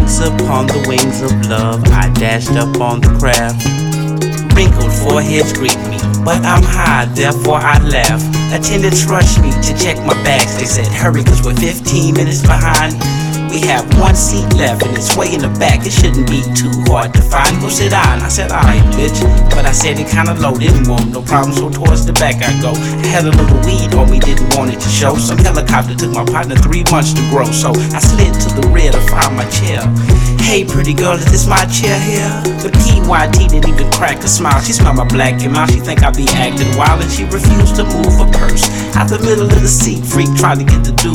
Once upon the wings of love, I dashed up on the craft. Wrinkled foreheads greet me, but I'm high, therefore I laugh. Attendants rush me to check my bags. They said, hurry, cause we're 15 minutes behind. We have one seat left and it's way in the back. It shouldn't be too hard to find. Go sit down. I said, alright, bitch. But I said it kinda low, didn't want no problem, so towards the back I go. I had a little weed on me, didn't want it to show. Some helicopter took my partner 3 months to grow, so I slid to the rear to find my chair. Hey, pretty girl, is this my chair here? The PYT didn't even crack a smile. She smelled my black and mouth. She think I be acting wild, and she refused to move her purse out the middle of the seat. Freak tried to get the dude